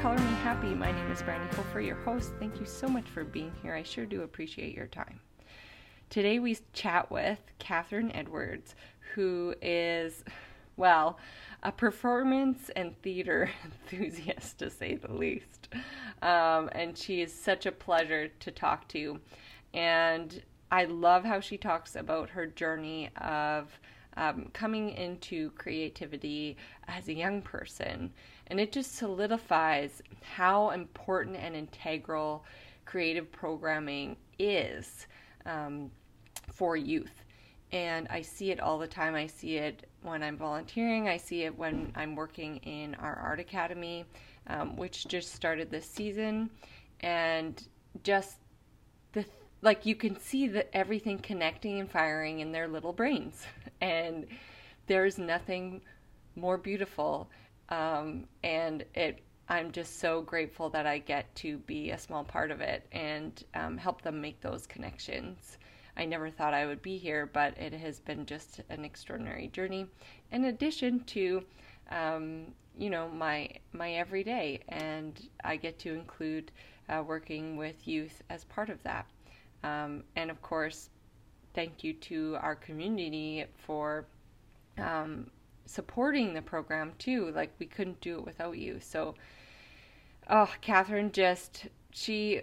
Color Me Happy. My name is Brandy Hofer, your host. Thank you so much for being here. I sure do appreciate your time. Today we chat with Catherine Edwards, who is, well, a performance and theater enthusiast, to say the least. And she is such a pleasure to talk to. And I love how she talks about her journey of coming into creativity as a young person. And it just solidifies how important and integral creative programming is for youth. And I see it all the time. I see it when I'm volunteering. I see it when I'm working in our art academy, which just started this season. And just you can see that everything connecting and firing in their little brains. And there's nothing more beautiful. And I'm just so grateful that I get to be a small part of it and help them make those connections. I never thought I would be here, but it has been just an extraordinary journey. In addition to, my everyday, and I get to include working with youth as part of that. And of course, thank you to our community for supporting the program too. Like, we couldn't do it without you. So, Catherine she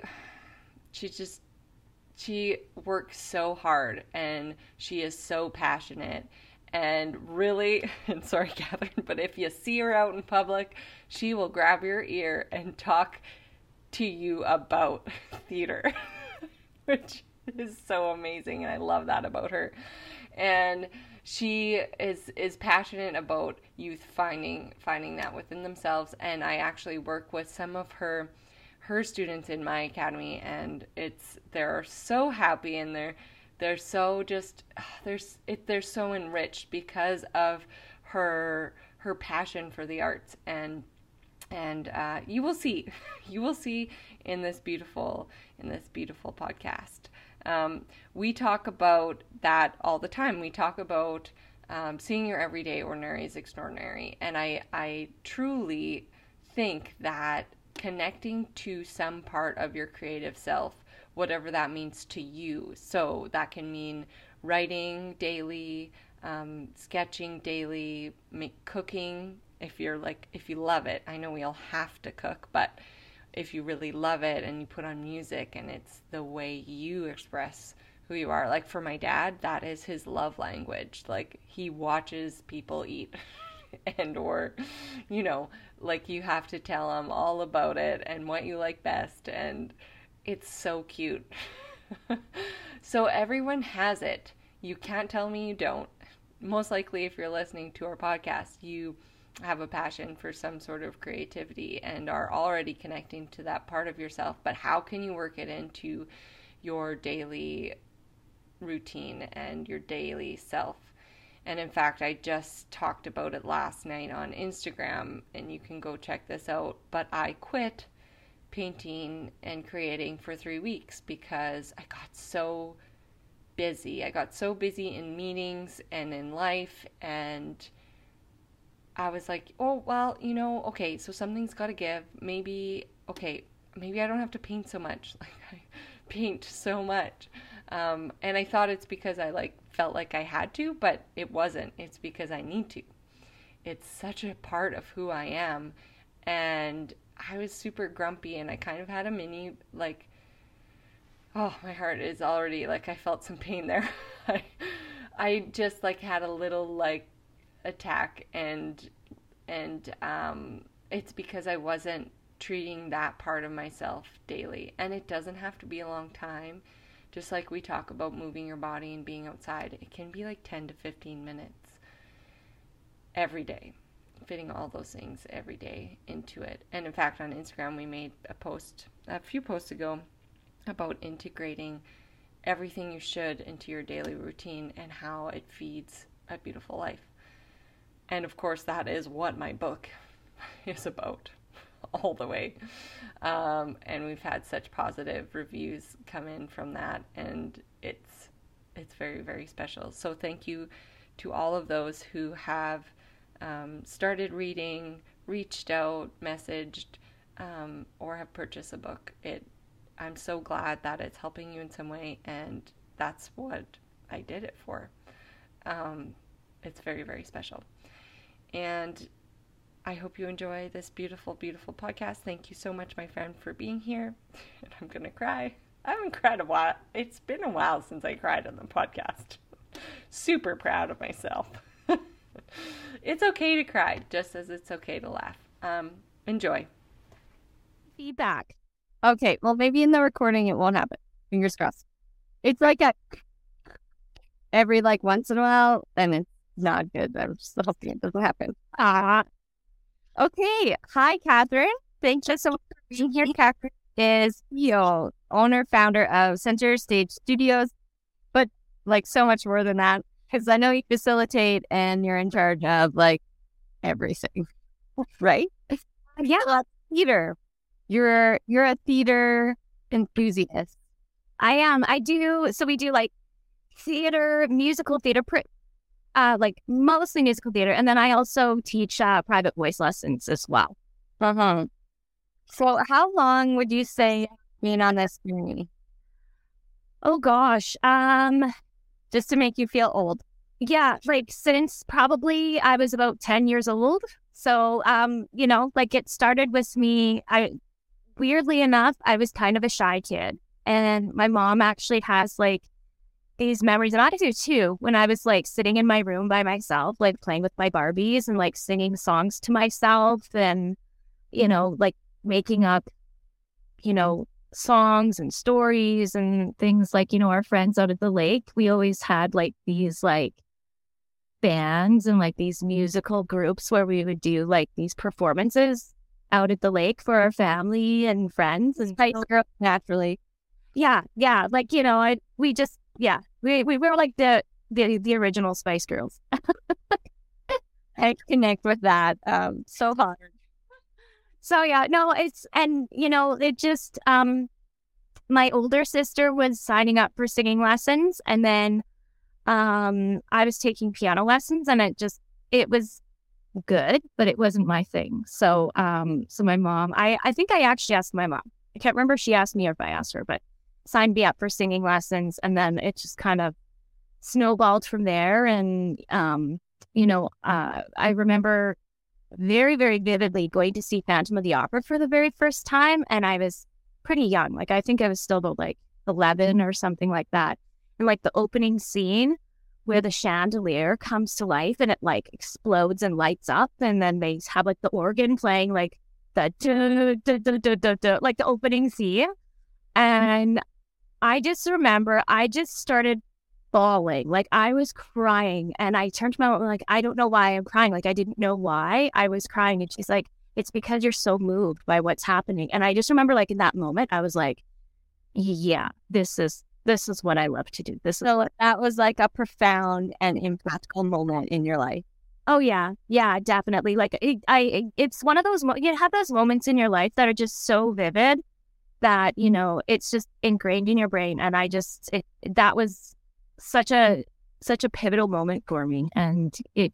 works so hard, and she is so passionate, and really, and sorry, Catherine, but if you see her out in public, she will grab your ear and talk to you about theater, which is so amazing, and I love that about her. And she is passionate about youth finding that within themselves, and I actually work with some of her students in my academy, and they're so happy, and they're so they're so enriched because of her passion for the arts, and you will see in this beautiful podcast. We talk about that all the time. We talk about seeing your everyday ordinary is extraordinary, and I truly think that connecting to some part of your creative self, whatever that means to you. So that can mean writing daily, sketching daily, cooking. If you love it. I know we all have to cook, but if you really love it and you put on music and it's the way you express who you are. Like, for my dad, that is his love language. Like, he watches people eat. or you have to tell them all about it and what you like best, and it's so cute. So everyone has it. You can't tell me you don't. Most likely, if you're listening to our podcast, you have a passion for some sort of creativity and are already connecting to that part of yourself. But how can you work it into your daily routine and your daily self? And in fact, I just talked about it last night on Instagram, and you can go check this out. But I quit painting and creating for 3 weeks because I got so busy. I got so busy in meetings and in life, and I was like, oh, well, okay, so something's got to give. Maybe I don't have to paint so much. Like, I paint so much. And I thought it's because I felt like I had to, but it wasn't. It's because I need to. It's such a part of who I am. And I was super grumpy, and I kind of had a mini, my heart is already, I felt some pain there. I just had a little attack, and it's because I wasn't treating that part of myself daily. And it doesn't have to be a long time. Just like we talk about moving your body and being outside, it can be 10 to 15 minutes every day, fitting all those things every day into it. And in fact, on Instagram, we made a few posts ago about integrating everything you should into your daily routine and how it feeds a beautiful life. And of course, that is what my book is about. All the way. And we've had such positive reviews come in from that, and it's very, very special. So thank you to all of those who have started reading, reached out, messaged, or have purchased a book, I'm so glad that it's helping you in some way, and that's what I did it for. It's very, very special. And I hope you enjoy this beautiful, beautiful podcast. Thank you so much, my friend, for being here. And I'm going to cry. I haven't cried a while. It's been a while since I cried on the podcast. Super proud of myself. It's okay to cry, just as it's okay to laugh. Enjoy. Feedback. Okay, well, maybe in the recording it won't happen. Fingers crossed. It's like every once in a while, and it's not good. I'm just hoping it doesn't happen. Okay. Hi, Catherine. Thank you so much for being here. Catherine is CEO, owner, founder of Center Stage Studios, but so much more than that, because I know you facilitate and you're in charge of everything, right? Yeah, theater. You're a theater enthusiast. I am. I do. So we do theater, musical theater, mostly musical theater, and then I also teach private voice lessons as well. So how long would you say being on this journey? Oh gosh, just to make you feel old. Yeah, since probably I was about 10 years old. So it started with me. Weirdly enough, I was kind of a shy kid, and my mom actually has these memories, and I do too, when I was sitting in my room by myself, playing with my Barbies and singing songs to myself, and making up songs and stories and things. Our friends out at the lake, we always had these bands and these musical groups where we would do these performances out at the lake for our family and friends, and naturally. Yeah. We were the original Spice Girls. I connect with that so hard. So yeah, no, it just my older sister was signing up for singing lessons, and then I was taking piano lessons, and it was good, but it wasn't my thing. So my mom, I think I actually asked my mom. I can't remember if she asked me or if I asked her, but signed me up for singing lessons, and then it just kind of snowballed from there. And I remember very, very vividly going to see Phantom of the Opera for the very first time, and I was pretty young. I think I was still about 11 or something like that. And the opening scene where the chandelier comes to life and it explodes and lights up, and then they have the organ playing the the opening scene. And I just remember I just started bawling. I was crying, and I turned to my mom I don't know why I'm crying. I didn't know why I was crying. And she's like, it's because you're so moved by what's happening. And I just remember in that moment, I was yeah, this is what I love to do. So that was a profound and impactful moment in your life. Oh yeah, definitely. It's one of those you have those moments in your life that are just so vivid that it's just ingrained in your brain. And that was such a pivotal moment for me, and it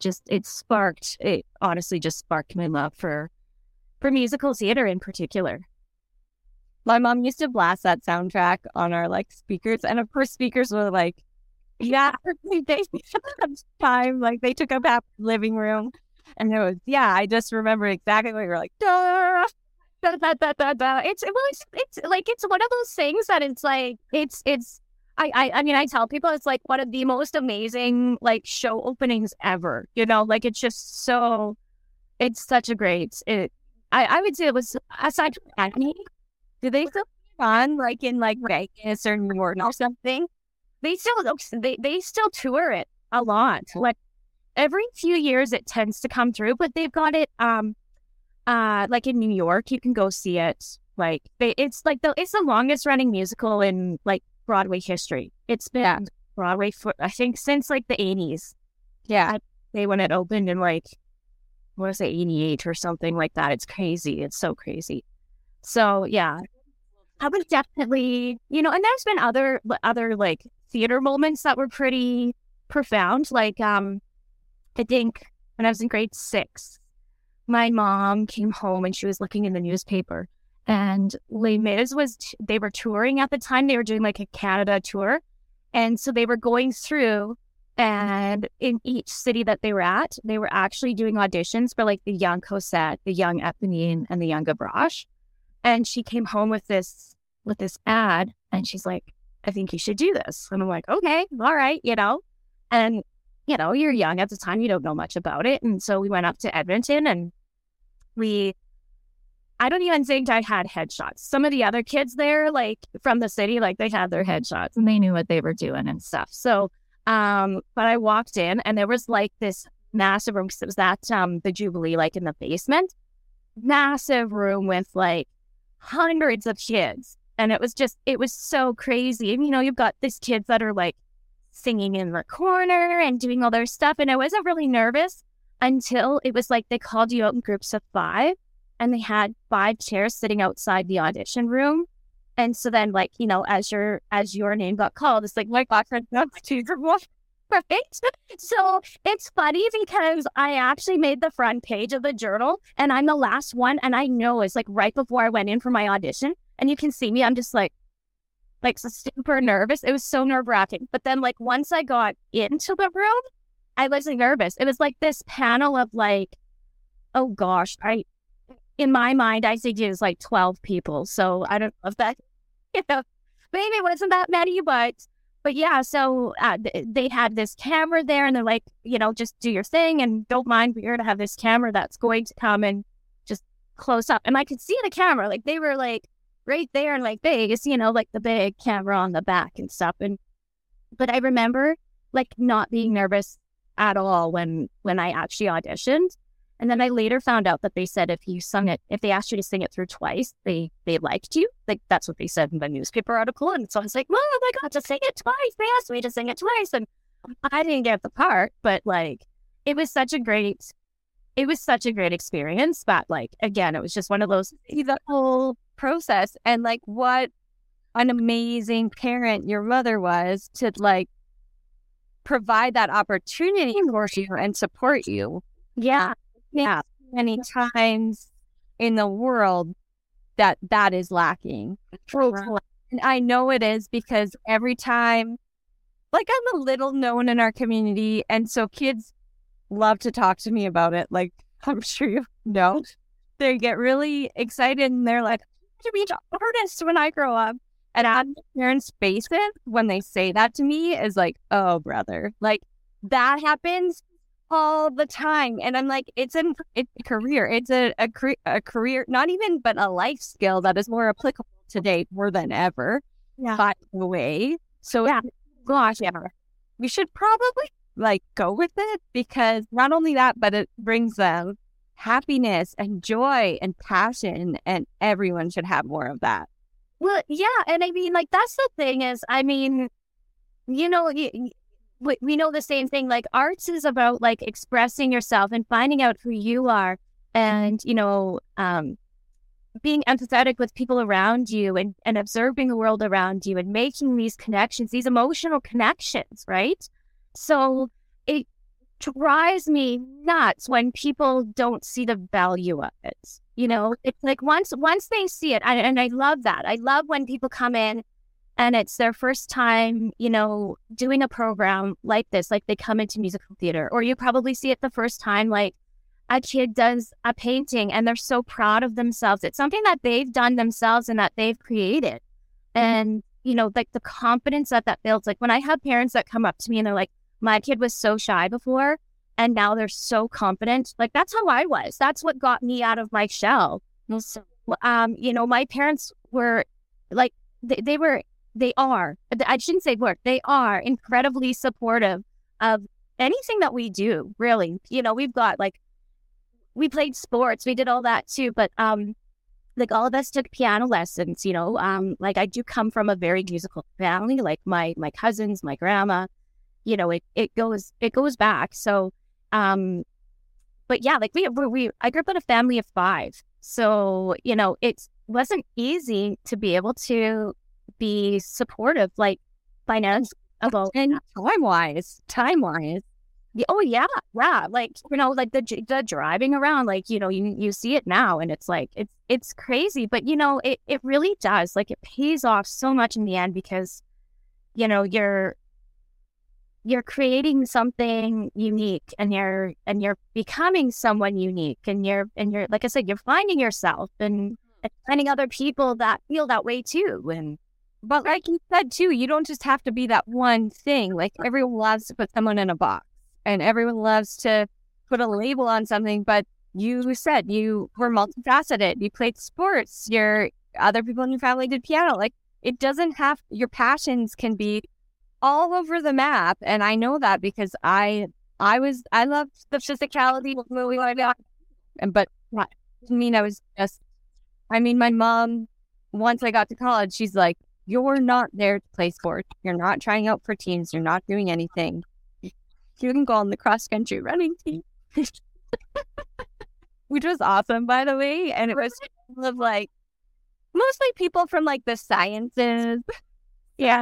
honestly just sparked my love for musical theater in particular. My mom used to blast that soundtrack on our speakers, and of course speakers were yeah, they time they took up half the living room, and it was I just remember exactly what you were da, da, da, da, da, da. It's one of those things that I mean, I tell people it's one of the most amazing show openings ever. It's just so, it's such a great. I would say it was, aside from Acme, do they still run in Vegas or New York or something? They still tour it a lot. Every few years it tends to come through, but they've got it in New York you can go see it. It's the longest running musical in Broadway history. It's been Broadway for I think since the 80s. Yeah, when it opened in what was it, 88 or something like that. It's crazy. It's so crazy. So yeah, I would definitely, and there's been other theater moments that were pretty profound. I think when I was in grade 6, my mom came home and she was looking in the newspaper, And Les Mis they were touring at the time. They were doing like a Canada tour. And so they were going through, and in each city that they were at, they were actually doing auditions for like the young Cosette, the young Eponine, and the young Gavroche. And she came home with this ad, and she's like, I think you should do this. And I'm like, okay, all right, And, you're young at the time, you don't know much about it. And so we went up to Edmonton, and I don't even think I had headshots. Some of the other kids there, like from the city, like they had their headshots and they knew what they were doing and stuff. So, but I walked in, and there was like this massive room, because it was that, the Jubilee, like in the basement, massive room with like hundreds of kids. And it was so crazy. And, you've got these kids that are like singing in the corner and doing all their stuff. And I wasn't really nervous until it was like they called you out in groups of 5, and they had 5 chairs sitting outside the audition room. And so then, like, as your name got called, it's like, my friend, perfect. So it's funny because I actually made the front page of the journal, and I'm the last one. And I know it's like right before I went in for my audition, and you can see me, I'm just like so super nervous. It was so nerve-wracking. But then, like, once I got into the room, I wasn't nervous. It was like this panel of like, oh gosh, in my mind, I think it was like 12 people. So I don't know if that, maybe it wasn't that many, but yeah. So they had this camera there, and they're like, just do your thing, and don't mind, we're here to have this camera that's going to come and just close up. And I could see the camera, like they were like right there in like Vegas, like the big camera on the back and stuff. But I remember like not being nervous at all when I actually auditioned. And then I later found out that they said if they asked you to sing it through twice, they liked you. Like that's what they said in the newspaper article. And so I was like, well, I got to sing it twice. They asked me to sing it twice. And I didn't get the part, but like it was such a great experience. But like, again, it was just one of those, the whole process. And like, what an amazing parent your mother was to like provide that opportunity for you and support you. Yeah. Yeah. Many times in the world that is lacking. And I know it is, because every time, like, I'm a little known in our community, and so kids love to talk to me about it. Like, I'm sure you know, they get really excited, and they're like, to be an artist when I grow up. And on my parents' faces when they say that to me is like, oh, brother, like that happens all the time. And I'm like, it's a career. It's a career, not even, but a life skill that is more applicable today more than ever. Yeah. By the way. So yeah, gosh, yeah, we should probably like go with it, because not only that, but it brings them happiness and joy and passion, and everyone should have more of that. Well, yeah. And I mean, like, that's the thing is, I mean, we know the same thing. Like, arts is about like expressing yourself and finding out who you are, and, being empathetic with people around you, and observing the world around you, and making these connections, these emotional connections, right? So it drives me nuts when people don't see the value of it. It's like once they see it, and I love that. I love when people come in and it's their first time, doing a program like this, like they come into musical theater, or you probably see it the first time, like a kid does a painting and they're so proud of themselves. It's something that they've done themselves and that they've created. And, like the confidence that builds, like when I have parents that come up to me and they're like, my kid was so shy before, and now they're so confident. Like, that's how I was. That's what got me out of my shell. So, my parents were like, they are, I shouldn't say were, they are incredibly supportive of anything that we do, really. We've got like, we played sports, we did all that too, but like all of us took piano lessons, like I do come from a very musical family, like my cousins, my grandma, it goes back. So, but yeah, like I grew up in a family of 5. So, it wasn't easy to be able to be supportive, like financially and time wise. Oh yeah, yeah. Like, like the driving around, like, you see it now and it's like, it's crazy, but it really does. Like, it pays off so much in the end because, you know, you're creating something unique and you're becoming someone unique and you're like I said, you're finding yourself and finding other people that feel that way too. But like you said too, you don't just have to be that one thing. Like, everyone loves to put someone in a box and everyone loves to put a label on something. But you said you were multifaceted. You played sports. Your other people in your family did piano. Like, it doesn't have, your passions can be all over the map. And I know that because I loved the physicality of movie when I got, but that didn't mean my mom, once I got to college, she's like, you're not there to play sports. You're not trying out for teams. You're not doing anything. You can go on the cross country running team, which was awesome, by the way. And it was full of like mostly people from like the sciences. Yeah.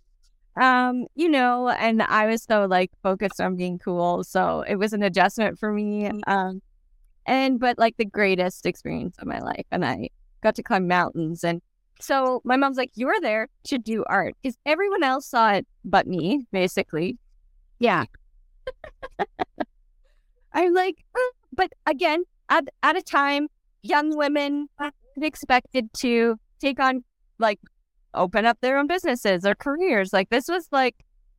And I was so like focused on being cool. So it was an adjustment for me. But like the greatest experience of my life. And I got to climb mountains. And so my mom's like, you're there to do art because everyone else saw it but me, basically. Yeah. I'm like, but again, at a time, young women are expected to take on, like, open up their own businesses or careers. Like, this was like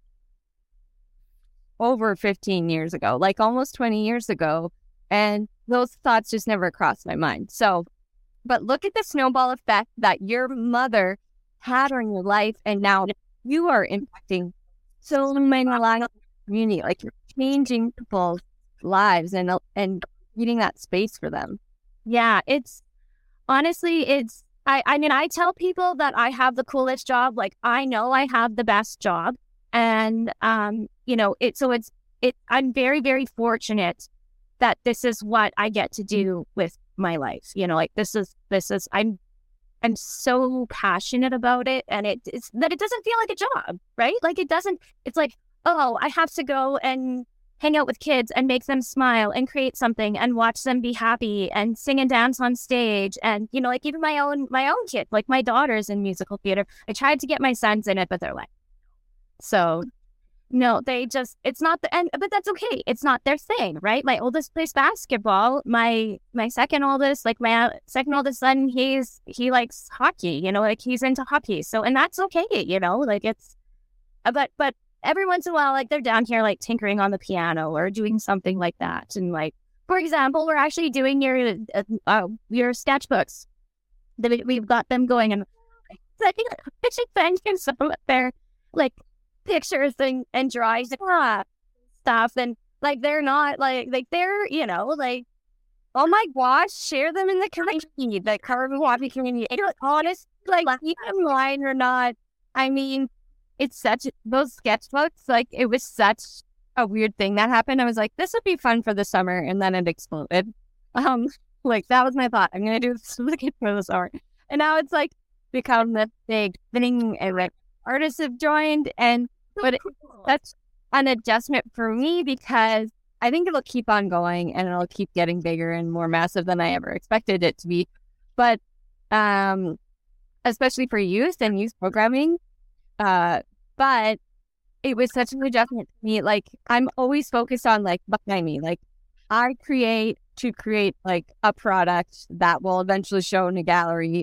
over 15 years ago, like almost 20 years ago. And those thoughts just never crossed my mind. So, but look at the snowball effect that your mother had on your life. And now you are impacting so many lives in the community. Like, you're changing people's lives and creating that space for them. Yeah, I tell people that I have the coolest job. Like, I know I have the best job. And, I'm very, very fortunate that this is what I get to do with my life. Like, I'm so passionate about it. And it's that it doesn't feel like a job, right? Like, it's like, oh, I have to go and hang out with kids and make them smile and create something and watch them be happy and sing and dance on stage. And, like, even my own kid, like my daughter's in musical theater. I tried to get my sons in it, but they're like, so no, it's not but that's okay. It's not their thing, right? My oldest plays basketball. My second oldest son, he likes hockey, like he's into hockey. So, and that's okay, like it's, but every once in a while, like, they're down here, like, tinkering on the piano or doing something like that. And, like, for example, we're actually doing your sketchbooks. We've got them going, and I think I should send you some of their, like, pictures and drawings and stuff. And, like, they're not, like they're, like, oh my gosh, share them in the community, the Carbon Wappy community. And, honest, like, you online or not, I mean, it's those sketchbooks, like, it was such a weird thing that happened. I was like, this would be fun for the summer. And then it exploded. Like, that was my thought. I'm going to do this for the summer. And now it's like become this big thing. And like, artists have joined. That's an adjustment for me because I think it'll keep on going and it'll keep getting bigger and more massive than I ever expected it to be. But, especially for youth and youth programming, but it was such an adjustment to me. Like, I'm always focused on, like, behind me. Like, I create like a product that will eventually show in a gallery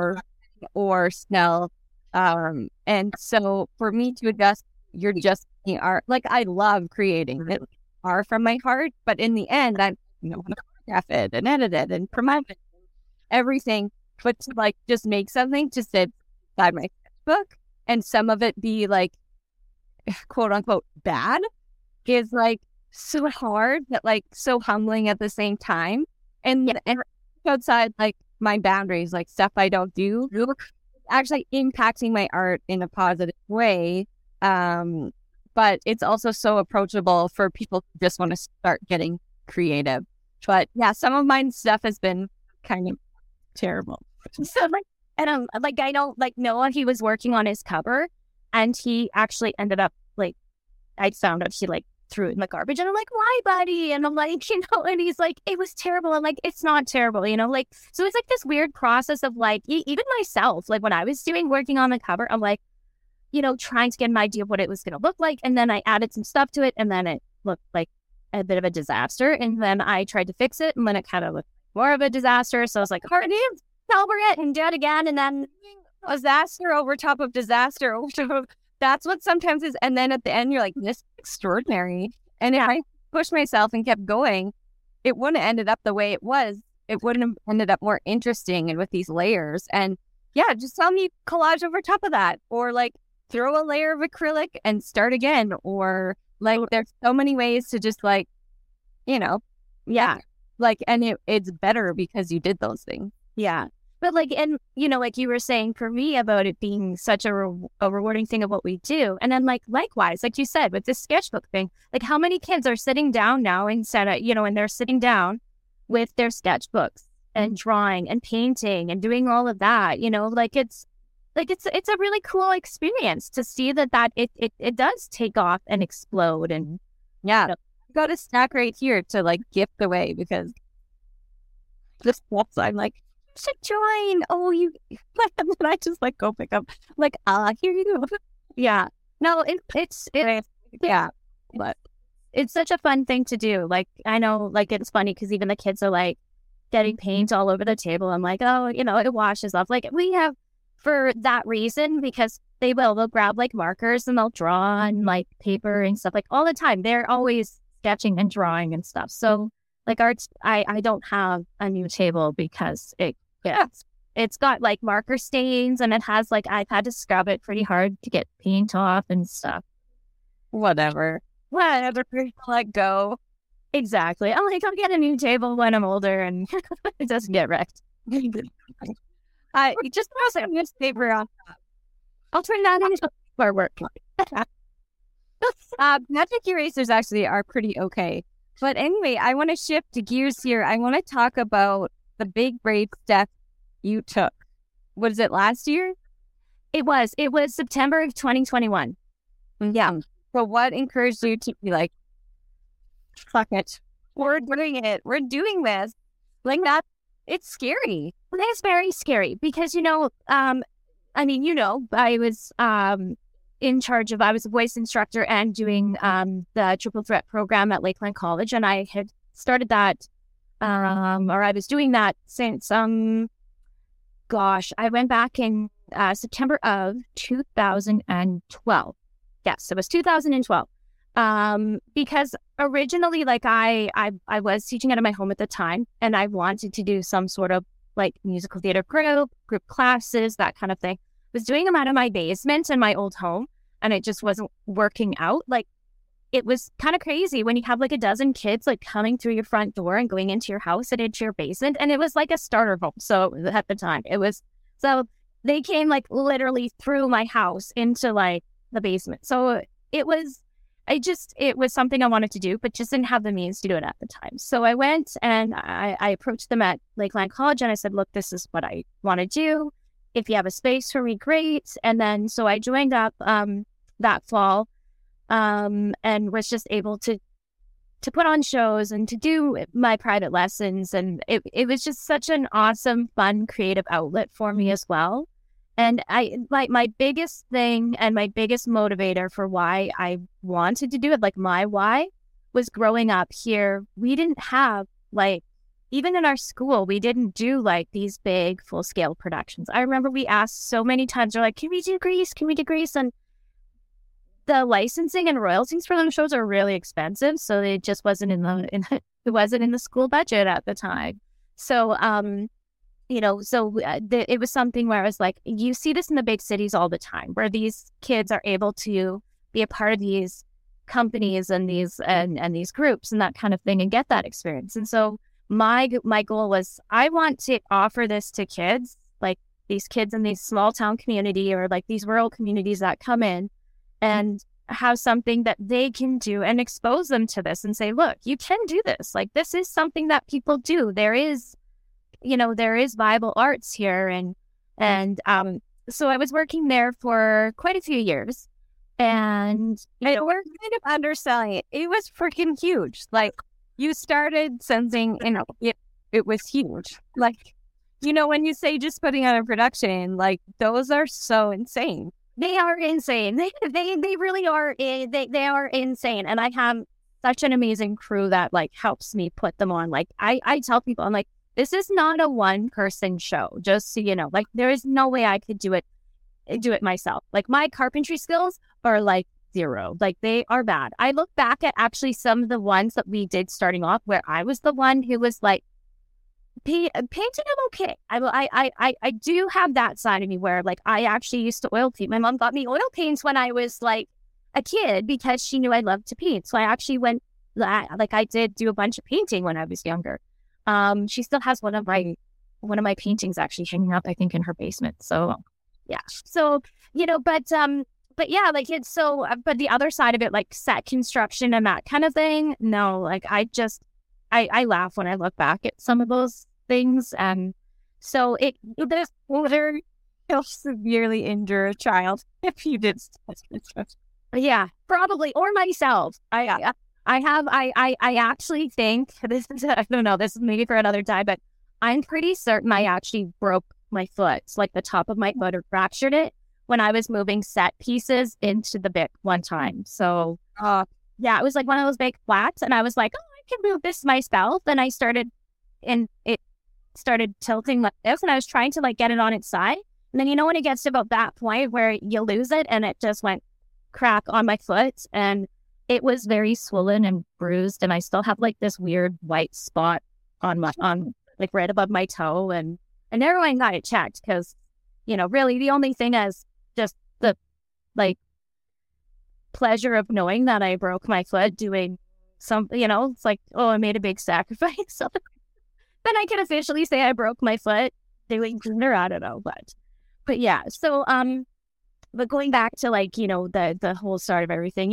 or sell. And so for me to adjust, you're just art. Like, I love creating it are from my heart, but in the end, I photograph it and edit it and promote it, everything. But to, like, just make something to sit beside my sketchbook and some of it be, like, quote unquote bad is, like, so hard, but, like, so humbling at the same time. And outside, like, my boundaries, like, stuff I don't do, actually impacting my art in a positive way. But it's also so approachable for people who just want to start getting creative. But yeah, some of my stuff has been kind of terrible. So, like, and like, I don't, like, Noah, he was working on his cover and he actually ended up, like, I found out he, like, threw it in the garbage. And I'm like, why, buddy? And I'm like, and he's like, it was terrible. I'm like, it's not terrible, like, so it's like this weird process of like, even myself, like when I was working on the cover, I'm like, trying to get an idea of what it was going to look like. And then I added some stuff to it, and then it looked like a bit of a disaster. And then I tried to fix it, and then it kind of looked more of a disaster. So I was like, hard to cover it and do it again. And then disaster over top of disaster. That's what sometimes is. And then at the end, you're like, this is extraordinary. And if I pushed myself and kept going, it wouldn't have ended up the way it was. It wouldn't have ended up more interesting and with these layers. And yeah, just tell me collage over top of that, or like throw a layer of acrylic and start again. Or like, there's so many ways to just like, like, and it's better because you did those things. Yeah. But like, and like you were saying for me about it being such a rewarding thing of what we do. And then like, likewise, like you said, with this sketchbook thing, like how many kids are sitting down now instead of, and they're sitting down with their sketchbooks and drawing and painting and doing all of that, it's a really cool experience to see that it does take off and explode. And yeah, got a stack right here to like gift away, because this I'm like, should join. Oh, you, and then I just like go pick up, like, here you go. Yeah. No, it's yeah, but it's such a fun thing to do. Like, I know, like, it's funny because even the kids are like getting paint all over the table. I'm like, oh, it washes off. Like, we have, for that reason, because they'll grab like markers and they'll draw on like paper and stuff like all the time. They're always sketching and drawing and stuff. So like I don't have a new table because it's got like marker stains, and it has like, I've had to scrub it pretty hard to get paint off and stuff. Whatever, let go. Exactly. I'm like, I'll get a new table when I'm older and it doesn't get wrecked. I just throw some newspaper on top. I'll turn that into our work. Magic erasers actually are pretty okay. But anyway, I want to shift to gears here. I want to talk about the big brave step you took. Was it last year? It was September of 2021. Yeah. So what encouraged you to be like, fuck it, we're doing it. We're doing this. Like that. It's scary. It's very scary because, I was in charge of, I was a voice instructor and doing the Triple Threat program at Lakeland College. And I had started that, or I was doing that since, I went back in September of 2012. Yes, it was 2012. Because originally, like I was teaching out of my home at the time, and I wanted to do some sort of like musical theater group classes, that kind of thing. I was doing them out of my basement in my old home, and it just wasn't working out. Like, it was kind of crazy when you have like a dozen kids like coming through your front door and going into your house and into your basement, and it was like a starter home. So at the time, so they came like literally through my house into like the basement. So it was something I wanted to do, but just didn't have the means to do it at the time. So I went and I approached them at Lakeland College, and I said, look, this is what I want to do. If you have a space for me, great. And then, so I joined up that fall and was just able to put on shows and to do my private lessons. And it was just such an awesome, fun, creative outlet for me as well. And my biggest thing and my biggest motivator for why I wanted to do it, like my why, was growing up here. We didn't have, like, even in our school, we didn't do like these big full scale productions. I remember we asked so many times, they're like, can we do Grease? Can we do Grease? And the licensing and royalties for those shows are really expensive. So it just wasn't it wasn't in the school budget at the time. So, it was something where I was like, you see this in the big cities all the time, where these kids are able to be a part of these companies and these and these groups and that kind of thing and get that experience. And so my goal was, I want to offer this to kids, like these kids in these small town community or like these rural communities that come in, and have something that they can do and expose them to this and say, look, you can do this. Like, this is something that people do. There is viable arts here. And so I was working there for quite a few years. And we're kind of underselling it. It was freaking huge. Like, you started sensing, it was huge. Like, when you say just putting on a production, like, those are so insane. They are insane. They really are. They are insane. And I have such an amazing crew that like helps me put them on. Like, I tell people, I'm like, this is not a one person show. Just so you know, like, there is no way I could do it myself. Like, my carpentry skills are like zero. Like, they are bad. I look back at actually some of the ones that we did starting off where I was the one who was like, painting, I'm okay. I do have that side of me where like I actually used to oil paint. My mom got me oil paints when I was like a kid because she knew I loved to paint. So I actually went, like, I did do a bunch of painting when I was younger. She still has one of my paintings actually hanging up, I think, in her basement. So yeah. So, but yeah, like, it's so, but the other side of it, like set construction and that kind of thing, no, like, I laugh when I look back at some of those things. And so there's whether you'll severely injure a child if you did stuff. Yeah, probably, or myself. I actually think this is, I don't know, this is maybe for another time, but I'm pretty certain I actually broke my foot, like the top of my foot, or fractured it when I was moving set pieces into the bit one time. So, yeah, it was like one of those big flats, and I was like, oh, I can move this myself. And I started, and it started tilting like this, and I was trying to like get it on its side. And then, when it gets to about that point where you lose it, and it just went crack on my foot, and it was very swollen and bruised, and I still have like this weird white spot on like right above my toe, and everyone got it checked because, really the only thing is just the like pleasure of knowing that I broke my foot doing something, it's like, oh, I made a big sacrifice. So then I can officially say I broke my foot doing dinner. I don't know, but yeah. So, but going back to like, the whole start of everything,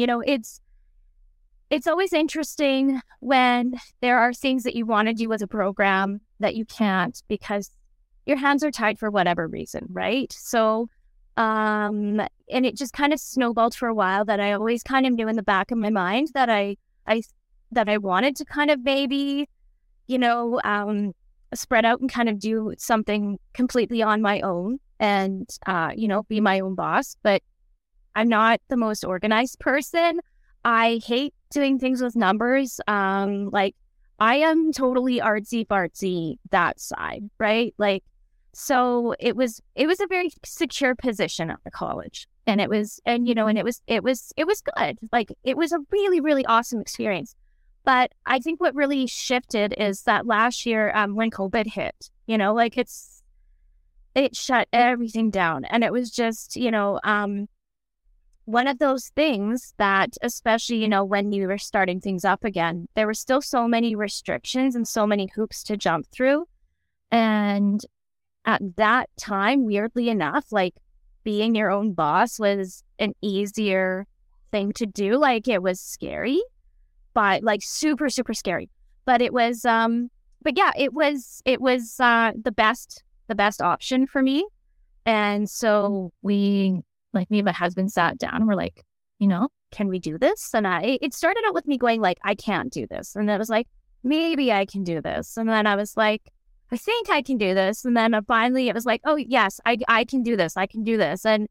it's always interesting when there are things that you want to do as a program that you can't because your hands are tied for whatever reason, right? So, and it just kind of snowballed for a while that I always kind of knew in the back of my mind that I wanted to kind of maybe, spread out and kind of do something completely on my own and, be my own boss. But I'm not the most organized person. I hate doing things with numbers. Like, I am totally artsy fartsy that side, right? Like, so it was a very secure position at the college, and it was good. Like, it was a really, really awesome experience. But I think what really shifted is that last year, when COVID hit, like it shut everything down, and it was just, one of those things that, especially, when you were starting things up again, there were still so many restrictions and so many hoops to jump through. And at that time, weirdly enough, like, being your own boss was an easier thing to do. Like, it was scary, but like super, super scary. But it was, but yeah, it was the best option for me. And so me and my husband sat down and we're like, can we do this? And it started out with me going like, I can't do this. And then it was like, maybe I can do this. And then I was like, I think I can do this. And then finally it was like, oh yes, I can do this. I can do this. And,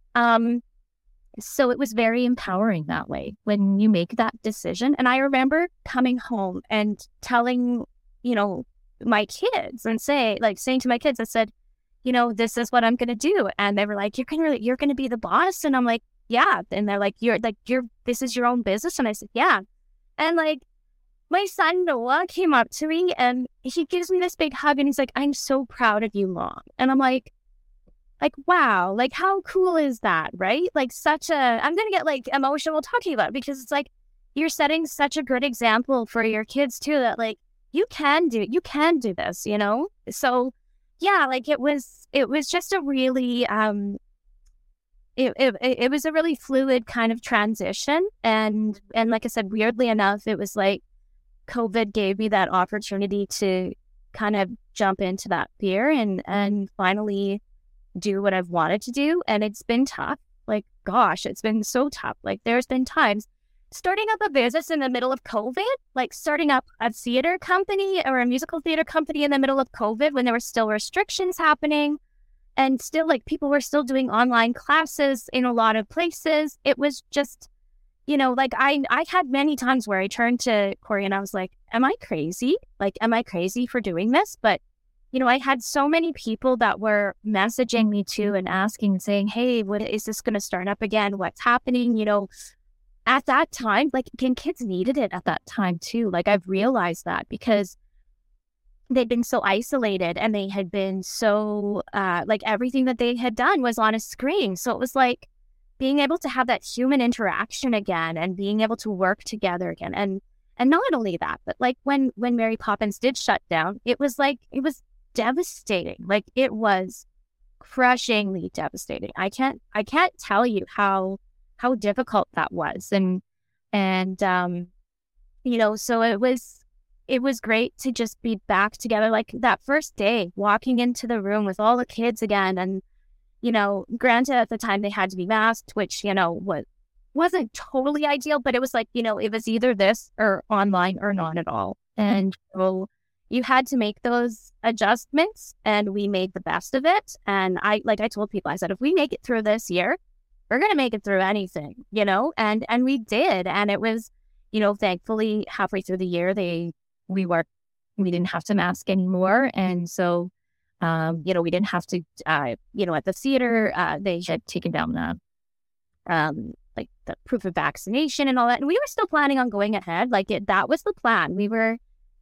so it was very empowering that way when you make that decision. And I remember coming home and telling, my kids and saying to my kids, I said, this is what I'm going to do. And they were like, you're going to be the boss. And I'm like, yeah. And they're like, this is your own business. And I said, yeah. And like, my son Noah came up to me and he gives me this big hug and he's like, I'm so proud of you, Mom. And I'm like, wow, like, how cool is that, right? Like, I'm going to get like emotional talking about it because it's like, you're setting such a good example for your kids too, that like, you can do this, So yeah, like, it was just a really, it was a really fluid kind of transition. And like I said, weirdly enough, it was like COVID gave me that opportunity to kind of jump into that fear and finally do what I've wanted to do. And it's been tough. Like, gosh, it's been so tough. Like there's been times starting up a business in the middle of COVID, like starting up a theater company or a musical theater company in the middle of COVID when there were still restrictions happening and still like people were still doing online classes in a lot of places. It was just, like I had many times where I turned to Corey and I was like, am I crazy? Like, am I crazy for doing this? But, I had so many people that were messaging me too and asking, saying, hey, what is this going to start up again? What's happening? At that time, like, again, kids needed it at that time too. Like, I've realized that because they'd been so isolated and they had been so, like, everything that they had done was on a screen. So it was like being able to have that human interaction again and being able to work together again. And not only that, but like when Mary Poppins did shut down, it was devastating. Like, it was crushingly devastating. I can't tell you how difficult that was. And so it was great to just be back together. Like that first day, walking into the room with all the kids again. And, granted at the time they had to be masked, which, wasn't totally ideal, but it was like, it was either this or online or not at all. And so you had to make those adjustments and we made the best of it. And I told people, I said, if we make it through this year, we're going to make it through anything, and we did. And it was, thankfully halfway through the year, we didn't have to mask anymore. And so, we didn't have to, at the theater, they had taken down the proof of vaccination and all that. And we were still planning on going ahead. That was the plan. We were,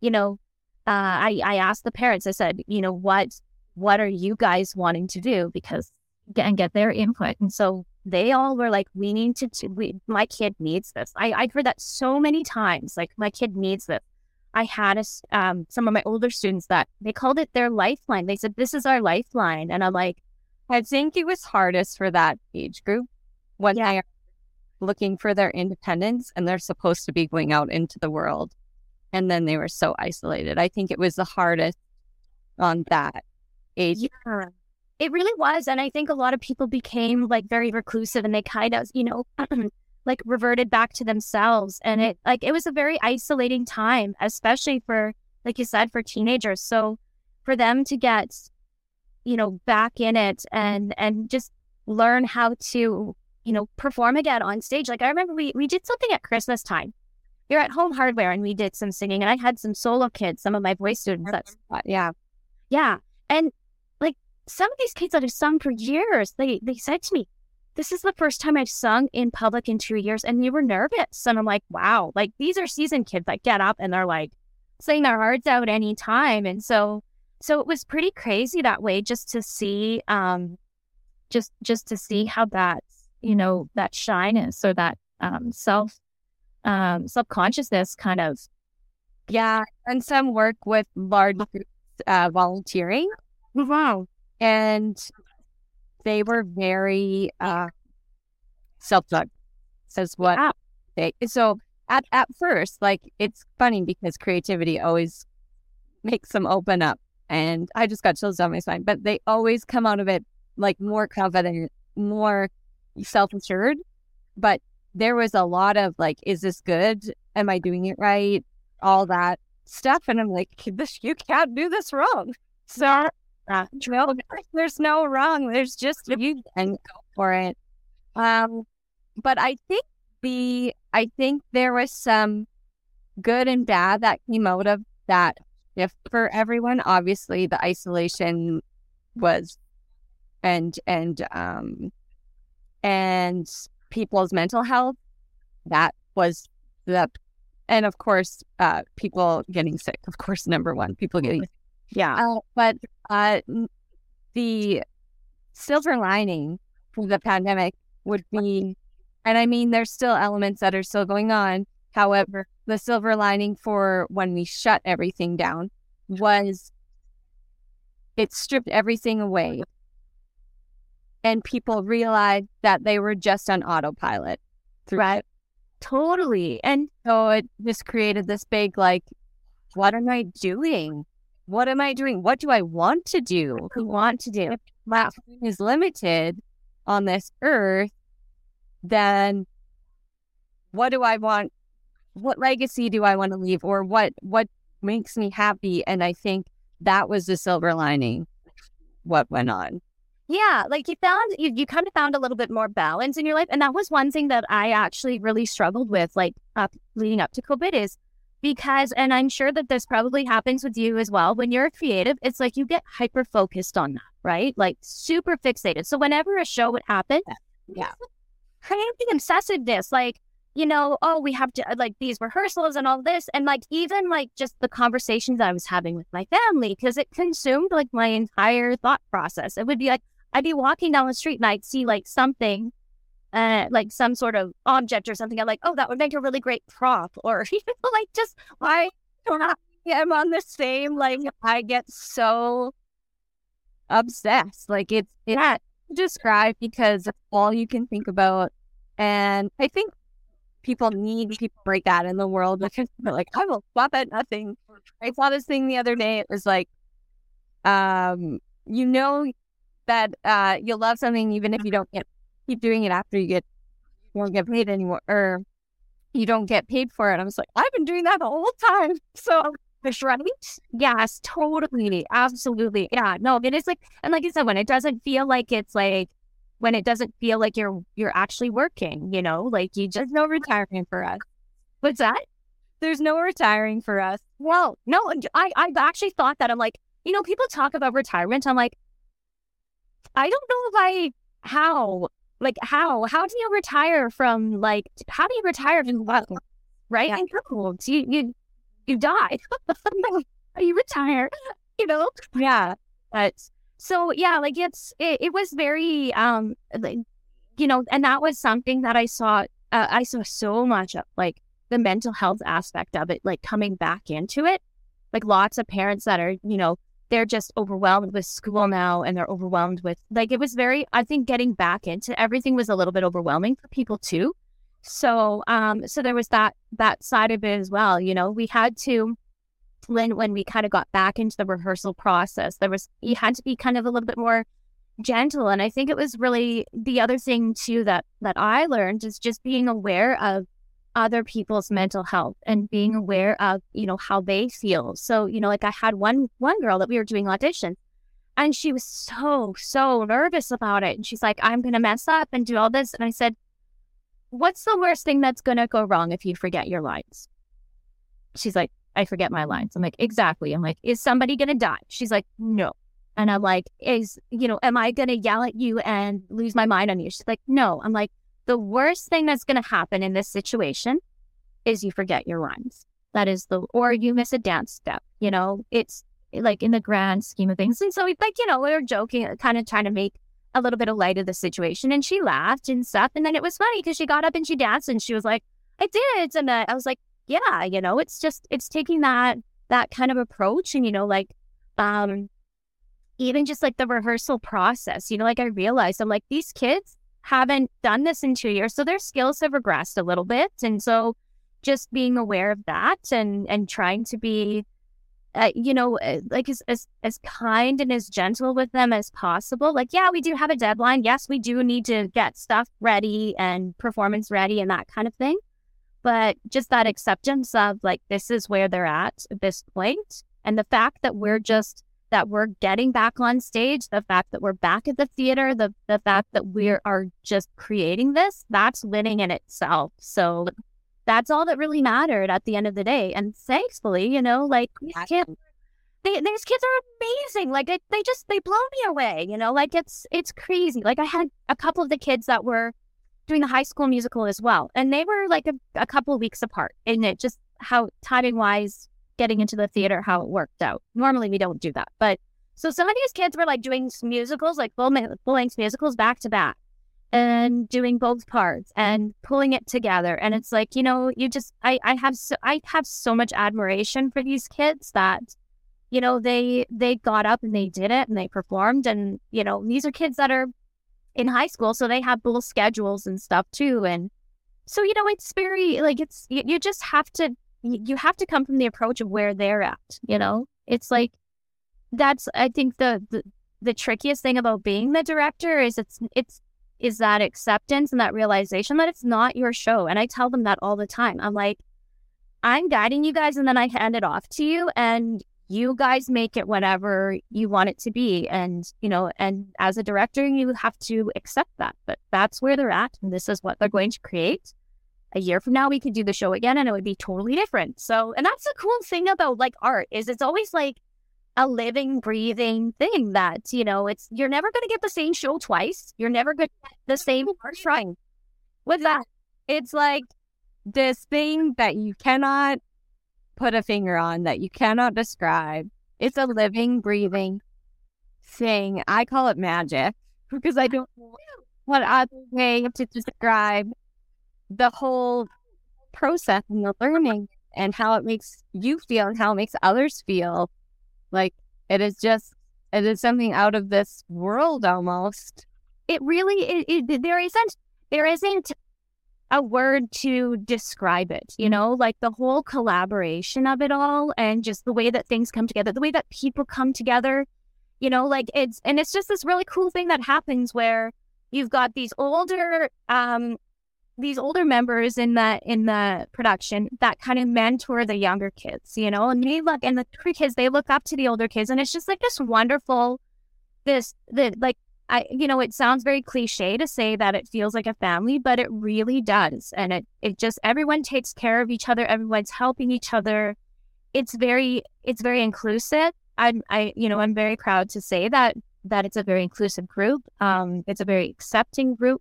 I asked the parents, I said, what are you guys wanting to do? And get their input. And so they all were like, we need my kid needs this. I'd heard that so many times, like, my kid needs this. I had some of my older students that they called it their lifeline. They said, this is our lifeline. And I'm like, I think it was hardest for that age group when they are looking for their independence and they're supposed to be going out into the world. And then they were so isolated. I think it was the hardest on that age. Yeah, it really was. And I think a lot of people became like very reclusive and they kind of, like reverted back to themselves. And it was a very isolating time, especially for, like you said, for teenagers. So for them to get, back in it and just learn how to, perform again on stage. Like I remember we did something at Christmas time. We were at Home Hardware and we did some singing and I had some solo kids, some of my voice students. Yeah. And like some of these kids that have sung for years, they said to me, this is the first time I've sung in public in 2 years and they were nervous. And I'm like, wow, like these are seasoned kids that get up and they're like sing their hearts out anytime. And so it was pretty crazy that way just to see, just to see how that, that shyness or that self-consciousness kind of. Yeah. And some work with large groups, volunteering. Wow. And they were very self-taught, says what they. So at first, like, it's funny because creativity always makes them open up. And I just got chills down my spine. But they always come out of it like more confident, more self-assured. But there was a lot of like, is this good? Am I doing it right? All that stuff. And I'm like, you can't do this wrong. So there's no wrong. There's just you and go for it. But I think there was some good and bad that came out of that shift for everyone. Obviously, the isolation was and people's mental health. That was and of course, people getting sick. Of course, number one, people getting sick. Yeah. But the silver lining for the pandemic would be, and I mean, there's still elements that are still going on. However, the silver lining for when we shut everything down was it stripped everything away. And people realized that they were just on autopilot. Right. Totally. And so it just created this big, like, what am I doing? What am I doing? What do I want to do? If my time is limited on this earth, then what do I want? What legacy do I want to leave, or what makes me happy? And I think that was the silver lining, what went on. Yeah, like you kind of found a little bit more balance in your life. And that was one thing that I actually really struggled with, like leading up to COVID, is because, and I'm sure that this probably happens with you as well, when you're a creative, it's like you get hyper focused on that, right? Like super fixated. So whenever a show would happen, yeah, crazy obsessiveness, like, oh, we have to like these rehearsals and all this. And like, even like just the conversations I was having with my family, because it consumed like my entire thought process. It would be like, I'd be walking down the street and I'd see like something, like some sort of object or something. I'm like, oh, that would make a really great prop. Or, like just, I am on the same, like I get so obsessed. Like it's not described because it's all you can think about. And I think people break that in the world, because they're like, I will swap at nothing. I saw this thing the other day. It was like, that you'll love something even if you don't keep doing it after you won't get paid anymore, or you don't get paid for it. I was like, I've been doing that the whole time. So right? Yes, totally. Absolutely. Yeah. No, it is like, and like I said, when it doesn't feel like you're actually working, like you just no retiring for us. What's that? There's no retiring for us. Well, no, I've actually thought that. I'm like, people talk about retirement. I'm like, I don't know how do you retire from how do you retire from what? Right? Yeah. And you die. You retire, Yeah. But so yeah, like it was very and that was something that I saw so much of, like the mental health aspect of it, like coming back into it. Like lots of parents that are, they're just overwhelmed with school now, and they're overwhelmed with, like, it was very, I think getting back into everything was a little bit overwhelming for people too. So, so there was that side of it as well. We had to, when we kind of got back into the rehearsal process, you had to be kind of a little bit more gentle. And I think it was really the other thing too that I learned is just being aware of other people's mental health and being aware of, how they feel. So, like I had one girl that we were doing auditions, and she was so nervous about it. And she's like, I'm going to mess up and do all this. And I said, what's the worst thing that's going to go wrong if you forget your lines? She's like, I forget my lines. I'm like, exactly. I'm like, is somebody going to die? She's like, no. And I'm like, am I going to yell at you and lose my mind on you? She's like, no. I'm like, the worst thing that's going to happen in this situation is you forget your lines. Or you miss a dance step. It's like in the grand scheme of things. And so we were joking, kind of trying to make a little bit of light of the situation. And she laughed and stuff. And then it was funny because she got up and she danced and she was like, I did. And I was like, yeah, it's taking that kind of approach. And, even just like the rehearsal process, like I realized, I'm like, these kids haven't done this in 2 years, so their skills have regressed a little bit. And so just being aware of that and trying to be, like as kind and as gentle with them as possible. Like, yeah, we do have a deadline. Yes, we do need to get stuff ready and performance ready and that kind of thing. But just that acceptance of like, this is where they're at this point. And the fact that we're getting back on stage, the fact that we're back at the theater, the fact that we are just creating this, that's winning in itself. So that's all that really mattered at the end of the day. And thankfully, these kids are amazing. Like they blow me away, like it's crazy. Like I had a couple of the kids that were doing the High School Musical as well. And they were like a couple of weeks apart. And it just how timing wise, getting into the theater, how it worked out. Normally we don't do that. But so some of these kids were like doing musicals, like full-length musicals back to back and doing both parts and pulling it together. And it's like, I have so much admiration for these kids that, they got up and they did it and they performed. And, these are kids that are in high school, so they have full schedules and stuff too. And so, it's very like, you just have to, you have to come from the approach of where they're at, it's like, that's, I think the trickiest thing about being the director is it's is that acceptance and that realization that it's not your show. And I tell them that all the time. I'm like, I'm guiding you guys, and then I hand it off to you, and you guys make it whatever you want it to be. And, and as a director, you have to accept that. But that's where they're at, and this is what they're going to create. A year from now, we could do the show again, and it would be totally different. So, and that's the cool thing about like art, is it's always like a living, breathing thing that, it's, you're never going to get the same show twice. You're never going to get the same art shrine with that. It's like this thing that you cannot put a finger on, that you cannot describe. It's a living, breathing thing. I call it magic because I don't know what other way to describe the whole process and the learning and how it makes you feel and how it makes others feel. Like, it is something out of this world almost. It really, there isn't a word to describe it, like the whole collaboration of it all, and just the way that things come together, the way that people come together, like it's just this really cool thing that happens where you've got these older members in the production that kind of mentor the younger kids, and the kids, they look up to the older kids, and it's just like this wonderful, it sounds very cliche to say that it feels like a family, but it really does. And it just, everyone takes care of each other. Everyone's helping each other. It's very inclusive. I'm very proud to say that it's a very inclusive group. It's a very accepting group.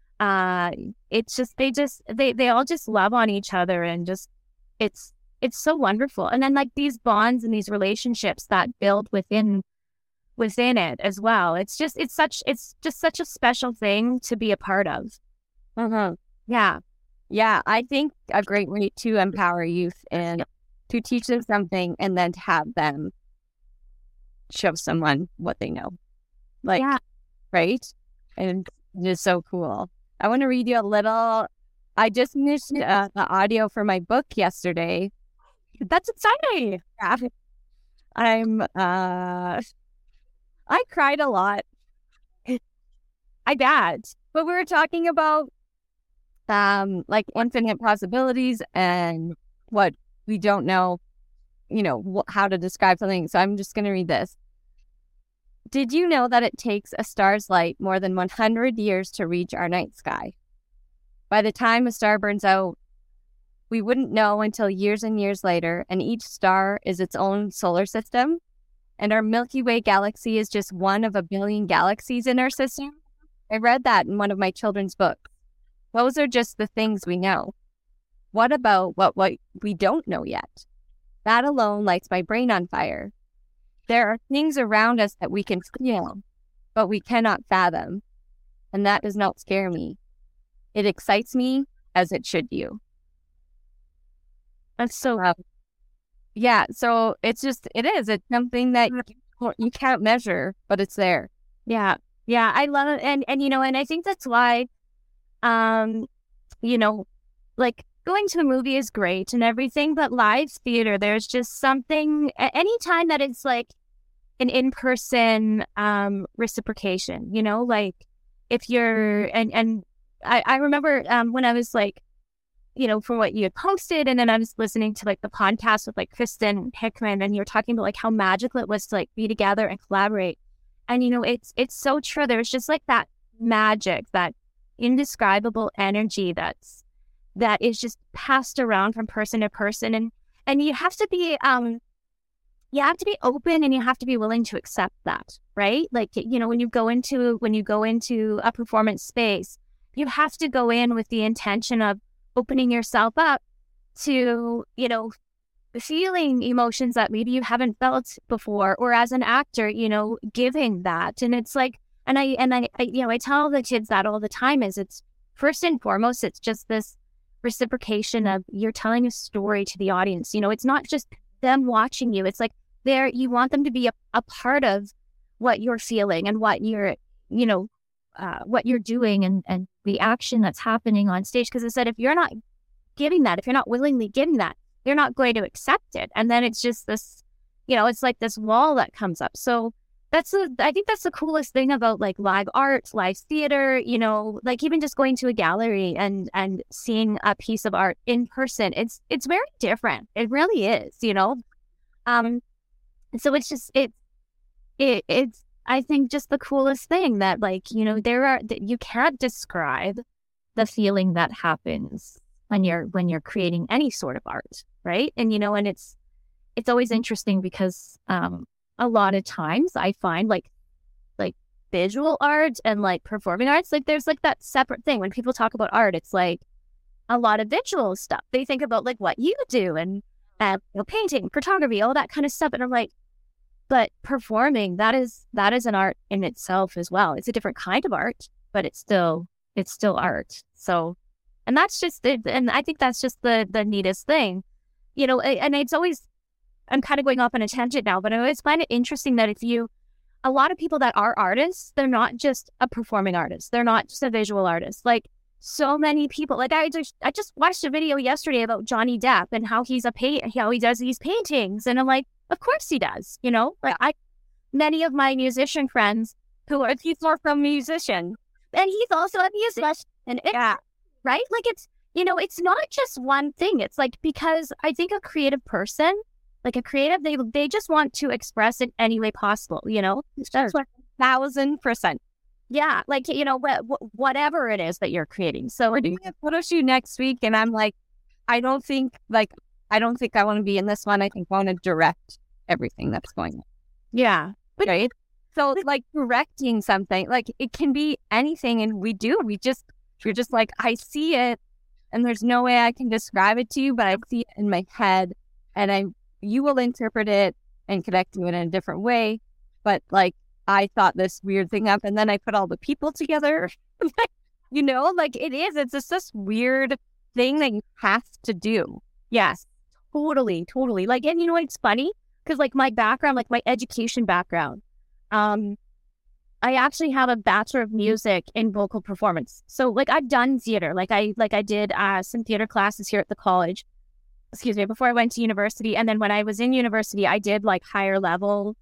It's just, they all just love on each other, and just, it's so wonderful. And then like these bonds and these relationships that build within it as well. It's just such a special thing to be a part of. Yeah. I think a great way to empower youth and to teach them something, and then to have them show someone what they know. Like, yeah. Right? And it's so cool. I want to read you a little. I just finished the audio for my book yesterday. That's exciting. Yeah. I cried a lot. I bet. But we were talking about like infinite possibilities and what we don't know, how to describe something. So I'm just going to read this. Did you know that it takes a star's light more than 100 years to reach our night sky? By the time a star burns out, we wouldn't know until years and years later, and each star is its own solar system. And our Milky Way galaxy is just one of a billion galaxies in our system. I read that in one of my children's books. Those are just the things we know. What about what we don't know yet? That alone lights my brain on fire. There are things around us that we can feel, but we cannot fathom. And that does not scare me. It excites me, as it should you. That's so yeah, so it's something that you can't measure, but it's there. Yeah, I love it, and and I think that's why, like going to a movie is great and everything, but live theater, there's just something. Anytime that it's like an in-person reciprocation, like if you're and I remember when I was like, from what you had posted, and then I was listening to like the podcast with like Kristen Hickman, and you're talking about like how magical it was to like be together and collaborate. And it's so true. There's just like that magic, that indescribable energy that is just passed around from person to person, and you have to be open, and you have to be willing to accept that, right? Like, when you go into a performance space, you have to go in with the intention of opening yourself up to, feeling emotions that maybe you haven't felt before, or as an actor, giving that. And it's like, and I tell the kids that all the time, is it's first and foremost, it's just this reciprocation of you're telling a story to the audience. It's not just them watching you. It's like you want them to be a part of what you're feeling and what you're doing and the action that's happening on stage. Because I said, if you're not giving that, if you're not willingly giving that, they're not going to accept it. And then it's just this, it's like this wall that comes up. So I think that's the coolest thing about like live art, live theater, you know, like even just going to a gallery and seeing a piece of art in person. It's very different. It really is, you know. Um, so it's just it's I think just the coolest thing that like, you know, that you can't describe the feeling that happens when you're creating any sort of art, right? And you know, and it's always interesting because a lot of times I find like visual art and like performing arts, like there's like that separate thing. When people talk about art, it's like a lot of visual stuff. They think about like what you do and you know, painting, photography, all that kind of stuff. And I'm like, but performing, that is an art in itself as well. It's a different kind of art, but it's still art. So, and that's just it. And I think that's just the neatest thing, you know. And it's always, I'm kind of going off on a tangent now, but I always find it interesting that a lot of people that are artists, they're not just a performing artist. They're not just a visual artist. Like so many people, like I just watched a video yesterday about Johnny Depp and how how he does these paintings. And I'm like, of course he does, you know, like many of my musician friends he's more from a musician and he's also a musician. And yeah, right. Like it's, you know, it's not just one thing. It's like, because I think a creative person, like a creative, they just want to express it any way possible, you know? That's 1,000%. Yeah, like, you know, whatever it is that you're creating. So we're doing a photo shoot next week, and I'm like, I don't think I want to be in this one. I think I want to direct everything that's going on. Yeah. Right? So, like, directing something, like, it can be anything, and we're just like, I see it, and there's no way I can describe it to you, but I see it in my head, and you will interpret it and connect to it in a different way. But like, I thought this weird thing up and then I put all the people together, you know, like it's just this weird thing that you have to do. Yes, totally. Like, and you know, it's funny because like my background, like my education background, I actually have a Bachelor of Music in vocal performance. So like I've done theater, like I did some theater classes here at the college, before I went to university. And then when I was in university, I did like higher level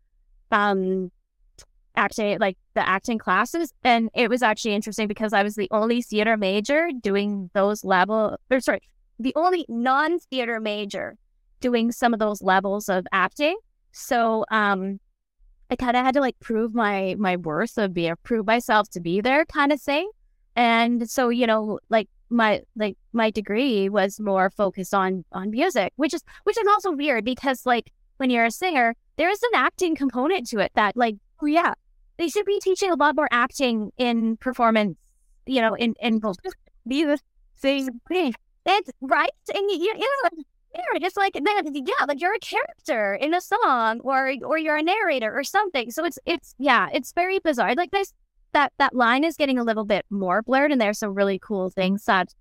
acting classes. And it was actually interesting because I was the only theater major doing the only non-theater major doing some of those levels of acting. So I kind of had to like prove my worth prove myself to be there kind of thing. And so, you know, like my degree was more focused on music, which is also weird because like when you're a singer, there is an acting component to it that like, oh yeah, they should be teaching a lot more acting in performance, you know, in be the same thing. That's right. And you know, it's like, yeah, like you're a character in a song or you're a narrator or something. So it's very bizarre. Like this, that line is getting a little bit more blurred, and there's some really cool things that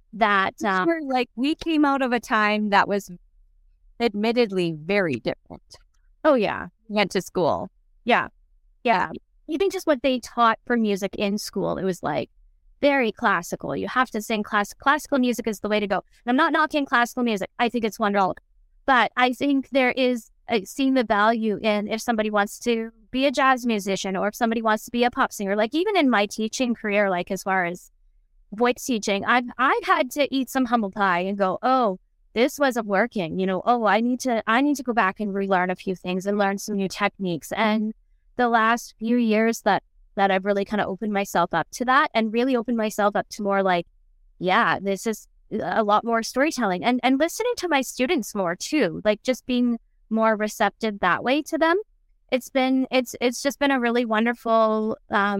like we came out of a time that was admittedly very different. Oh yeah, went to school. Yeah. Even just what they taught for music in school, it was like very classical. You have to sing classical music is the way to go. And I'm not knocking classical music. I think it's wonderful, but I think there is seeing the value in if somebody wants to be a jazz musician or if somebody wants to be a pop singer. Like even in my teaching career, like as far as voice teaching, I've had to eat some humble pie and go, oh, this wasn't working. You know, oh, I need to go back and relearn a few things and learn some new techniques. And the last few years that I've really kind of opened myself up to that and really opened myself up to more like, yeah, this is a lot more storytelling and listening to my students more too, like just being more receptive that way to them. It's just been a really wonderful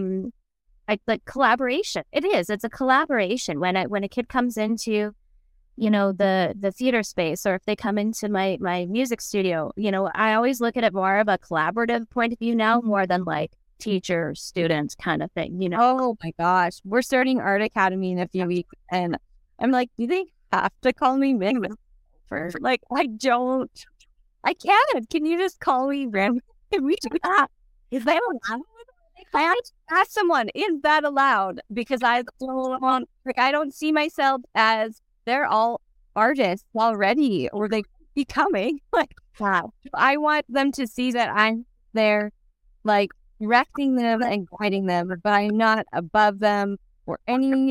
like collaboration. It's a collaboration when a kid comes into, you know, the theater space, or if they come into my music studio, you know, I always look at it more of a collaborative point of view now, more than like teacher student kind of thing, you know. Oh my gosh, we're starting Art Academy in a few weeks, and I'm like, do they have to call me Meg? Like, I can't. Can you just call me Ram? Can we do that? Is that allowed? I have to ask someone, is that allowed? Because I don't see myself as they're all artists already, or they becoming like, wow. I want them to see that I'm there, like directing them and guiding them, but I'm not above them or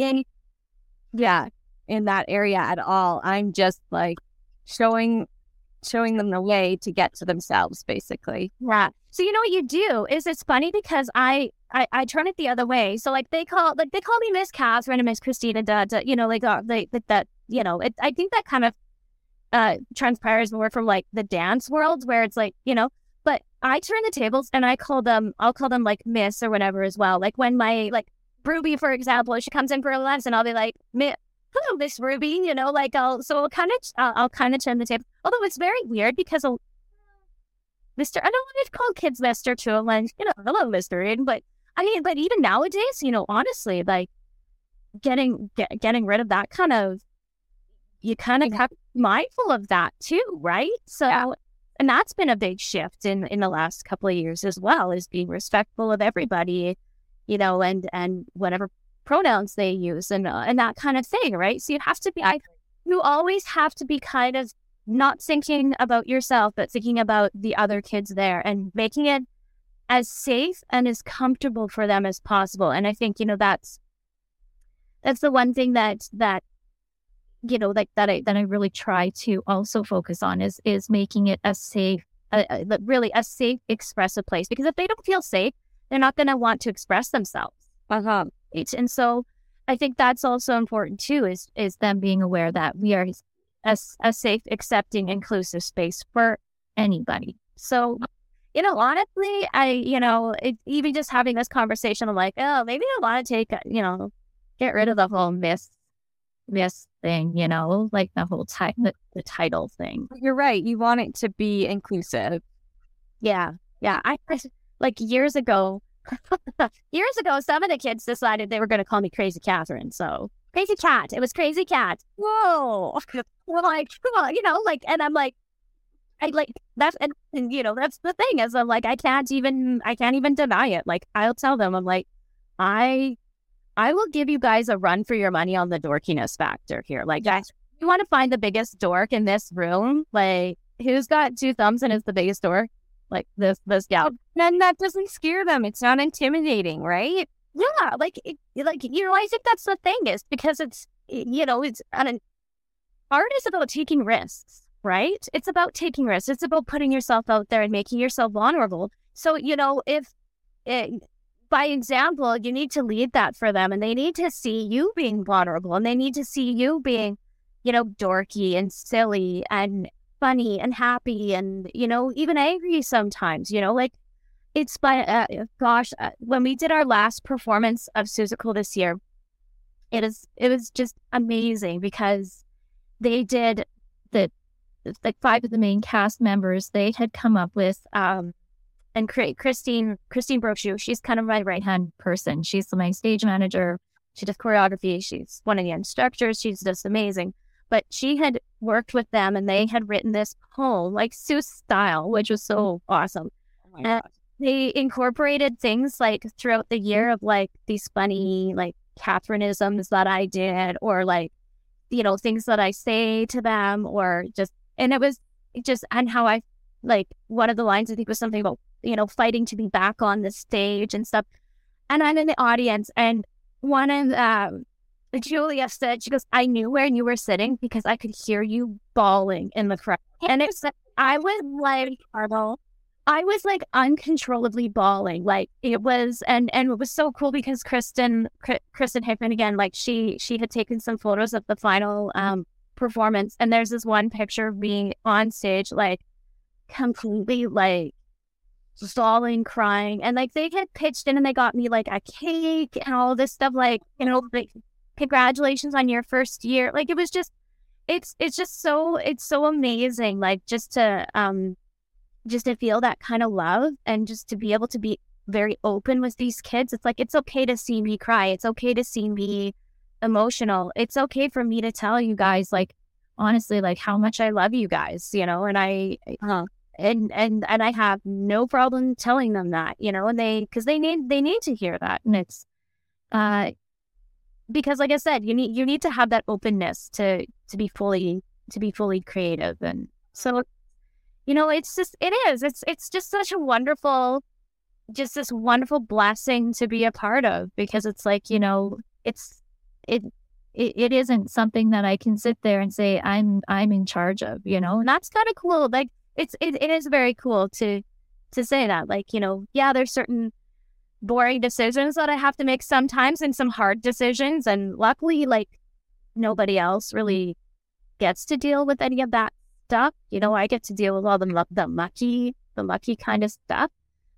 yeah, in that area at all. I'm just like showing them the way to get to themselves, basically. Yeah. So you know what you do is it's funny because I turn it the other way. So like they call me Miss Catherine and Miss Christina, you know, like that, you know, I think that kind of transpires more from like the dance world where it's like, you know, but I turn the tables and I'll call them like Miss or whatever as well. Like when my like Ruby, for example, if she comes in for a lesson, I'll be like, hello, Miss Ruby, you know, like I'll kind of turn the table. Although it's very weird because Mr. I don't want to call kids Mr. too, like, you know, hello, Mr. Aiden, but I mean, but even nowadays, you know, honestly, like getting rid of that kind of, you kind of have to be mindful of that too, right? So, and that's been a big shift in the last couple of years as well, is being respectful of everybody, you know, and whatever pronouns they use and that kind of thing, right? So you have to be, you always have to be kind of not thinking about yourself, but thinking about the other kids there and making it as safe and as comfortable for them as possible. And I think, you know, that's the one thing that you know, like that I really try to also focus on is making it a safe, really a safe, expressive place. Because if they don't feel safe, they're not going to want to express themselves. And so I think that's also important too, is them being aware that we are a safe, accepting, inclusive space for anybody. So, you know, honestly, even just having this conversation, I'm like, oh, maybe I want to you know, get rid of the whole miss thing, you know, like the whole the title thing. You're right. You want it to be inclusive. Yeah. I like years ago, some of the kids decided they were going to call me Crazy Catherine. So Crazy Cat. It was Crazy Cat. Whoa. Well, like, well, you know, like, and I'm like, I like that's, and you know, that's the thing is I'm like, I can't even deny it. Like, I'll tell them, I'm like, I will give you guys a run for your money on the dorkiness factor here. Like, guys, you want to find the biggest dork in this room? Like, who's got 2 thumbs and is the biggest dork? Like this gal. And that doesn't scare them. It's not intimidating, right? Yeah, like you know, I think that's the thing is because it's, you know, art is about taking risks, right? It's about taking risks. It's about putting yourself out there and making yourself vulnerable. So, you know, by example, you need to lead that for them, and they need to see you being vulnerable, and they need to see you being, you know, dorky and silly and funny and happy and, you know, even angry sometimes, you know, like it's when we did our last performance of Seussical this year, it was just amazing because they did like 5 of the main cast members, they had come up with, and Christine Brochu, she's kind of my right-hand person. She's my stage manager. She does choreography. She's one of the instructors. She's just amazing. But she had worked with them and they had written this poem, like Seuss style, which was so awesome. Oh and they incorporated things like throughout the year of like these funny, like Catherineisms that I did, or like, you know, things that I say to them, or just, and it was just, and how I, like, one of the lines I think was something about, you know, fighting to be back on the stage and stuff. And I'm in the audience, and one of Julia said, she goes, I knew where you were sitting because I could hear you bawling in the crowd. And it's, I was like uncontrollably bawling. Like it was, and it was so cool because Kristen Hickman, again, like she had taken some photos of the final performance, and there's this one picture of me on stage, like completely like stalling, crying, and like they had pitched in and they got me like a cake and all this stuff, like, you know, like congratulations on your first year. Like it was just, it's so amazing, like just to feel that kind of love and just to be able to be very open with these kids. It's like, it's okay to see me cry. It's okay to see me emotional. It's okay for me to tell you guys, like, honestly, like how much I love you guys, you know, and and I have no problem telling them that, you know, and because they need to hear that. And it's, because like I said, you need to have that openness to be fully creative. And so, you know, it's just such a wonderful just this wonderful blessing to be a part of, because it's like, it's it it isn't something that I can sit there and say I'm in charge of, and that's kind of cool. Like it is very cool to say that, like, yeah, there's certain boring decisions that I have to make sometimes, and some hard decisions, and luckily, like, nobody else really gets to deal with any of that stuff. I get to deal with all the lucky kind of stuff.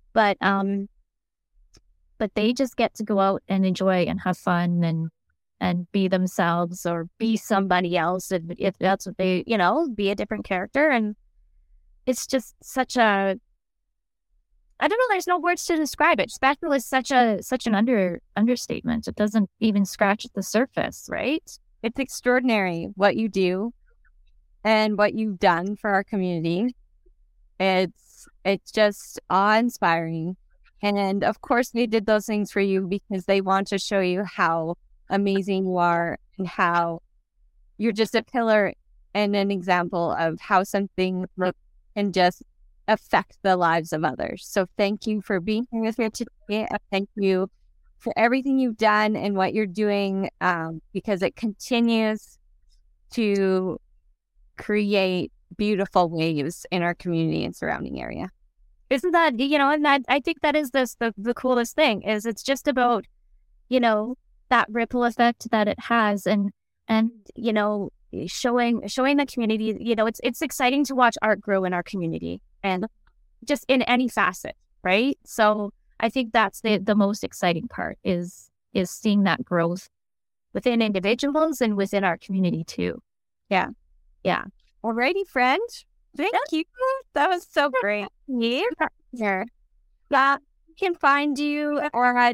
But they just get to go out and enjoy and have fun and be themselves, or be somebody else if that's what they, be a different character. And it's just such a, I don't know, there's no words to describe it. Special is such an understatement. It doesn't even scratch at the surface, right? It's extraordinary what you do and what you've done for our community. It's just awe-inspiring. And of course, they did those things for you because they want to show you how amazing you are and how you're just a pillar and an example of how something can just affect the lives of others. So thank you for being here with me today. Thank you for everything you've done and what you're doing, because it continues to create beautiful waves in our community and surrounding area. Isn't that, and that, I think that is the coolest thing, is it's just about, that ripple effect that it has, and showing the community, it's exciting to watch art grow in our community, and just in any facet, right? So I think that's the most exciting part, is seeing that growth within individuals and within our community too. Yeah. Alrighty, friend. Thank you. That was so great. Yeah. You can find you or at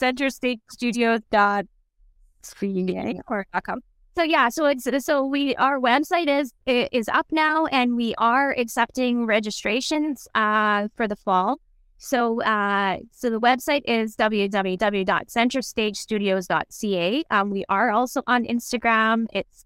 centerstagestudios.ca.com. Our website is up now, and we are accepting registrations for the fall. So the website is www.centerstagestudios.ca. We are also on Instagram. It's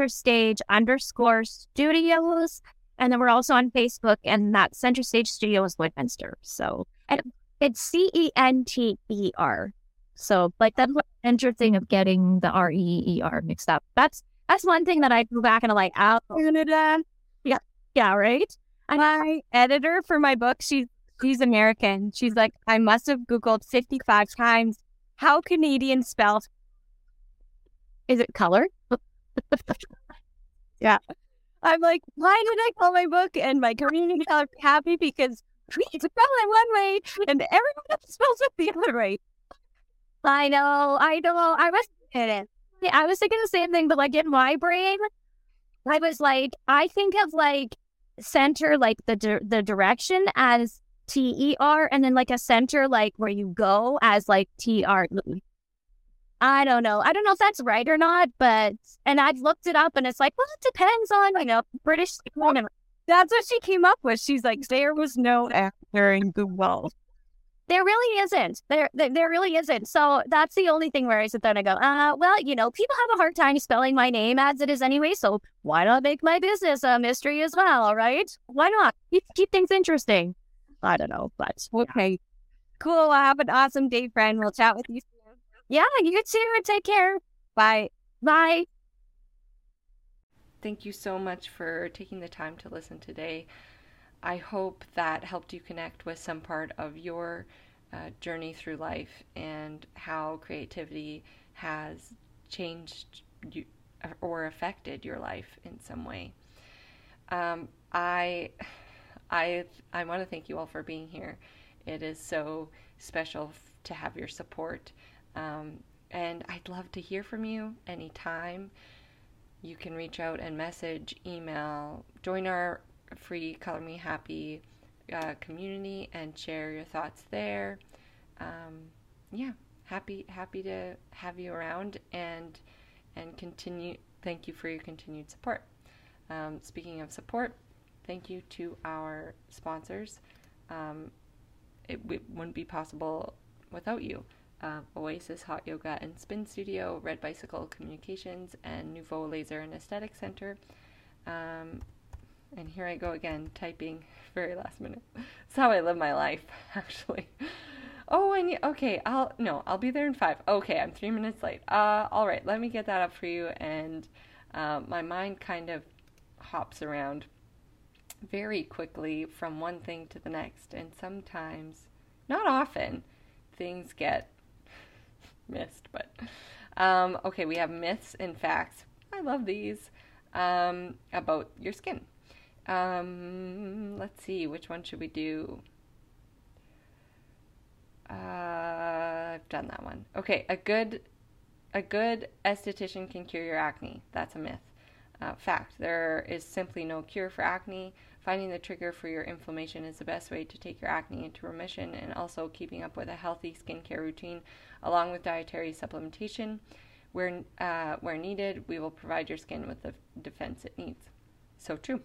centerstage_studios. And then we're also on Facebook, and that's Center Stage Studios Lloydminster. So, and it's CENTER. So, like, that's the interesting of getting the REER mixed up. That's one thing that I go back and I'm like, Canada. Yeah, right? And my editor for my book, she's American. She's like, I must have Googled 55 times how Canadian spell. Is it color? Yeah. I'm like, why did I call my book and my community color happy? Because we spell it one way and everyone else spells it the other way. I know. I was thinking the same thing, but like in my brain, I was like, I think of like center, like the direction as TER, and then like a center, like where you go, as like TR. I don't know if that's right or not, but, and I've looked it up, and it's like, well, it depends on, British. That's what she came up with. She's like, there was no actor in Google. There really isn't. There really isn't. So that's the only thing where I sit there and I go, well, people have a hard time spelling my name as it is anyway, so why not make my business a mystery as well, right? Why not? Keep things interesting. I don't know, but okay. Cool. Well, have an awesome day, friend. We'll chat with you soon. Yeah, you too. Take care. Bye. Bye. Thank you so much for taking the time to listen today. I hope that helped you connect with some part of your journey through life and how creativity has changed you or affected your life in some way. I want to thank you all for being here. It is so special to have your support. And I'd love to hear from you anytime. You can reach out and message, email, join our free Color Me Happy community and share your thoughts there. Happy to have you around and continue. Thank you for your continued support. Speaking of support, thank you to our sponsors. It wouldn't be possible without you. Oasis Hot Yoga and Spin Studio, Red Bicycle Communications, and Nouveau Laser and Aesthetic Center. And here I go again, typing very last minute. That's how I live my life, actually. Oh, okay, I'll be there in 5. Okay, I'm 3 minutes late. All right, let me get that up for you. And my mind kind of hops around very quickly from one thing to the next. And sometimes, not often, things get missed. But, okay, we have myths and facts. I love these, about your skin. Let's see, which one should we do? I've done that one. Okay, a good esthetician can cure your acne. That's a myth. Fact, there is simply no cure for acne. Finding the trigger for your inflammation is the best way to take your acne into remission, and also keeping up with a healthy skincare routine along with dietary supplementation. Where needed, we will provide your skin with the defense it needs. So true.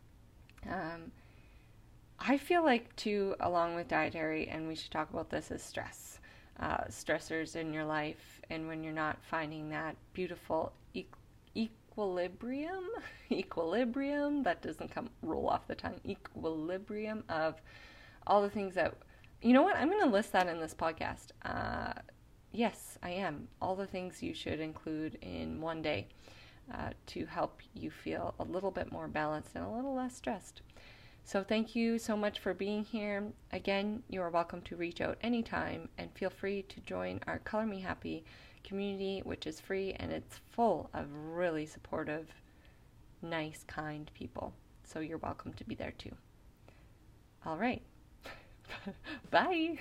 I feel like, too, along with dietary, and we should talk about this, is stress. Stressors in your life, and when you're not finding that beautiful equilibrium, that doesn't roll off the tongue, equilibrium of all the things that, you know what, I'm going to list that in this podcast. Yes, I am. All the things you should include in one day to help you feel a little bit more balanced and a little less stressed. So thank you so much for being here. Again, you are welcome to reach out anytime, and feel free to join our Color Me Happy community, which is free, and it's full of really supportive, nice, kind people. So you're welcome to be there too. All right. Bye.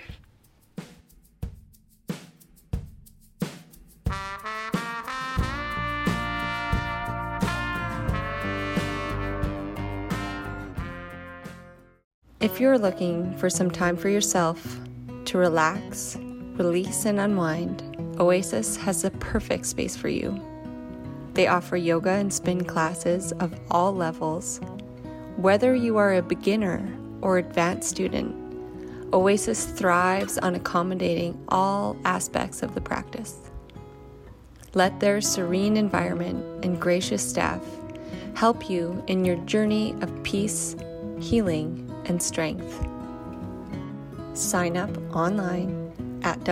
If you're looking for some time for yourself to relax, release, and unwind, Oasis has the perfect space for you. They offer yoga and spin classes of all levels. Whether you are a beginner or advanced student, Oasis thrives on accommodating all aspects of the practice. Let their serene environment and gracious staff help you in your journey of peace, healing, and strength. Sign up online at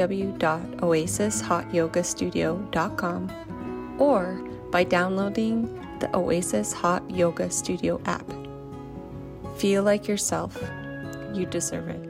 www.oasishotyogastudio.com or by downloading the Oasis Hot Yoga Studio app. Feel like yourself. You deserve it.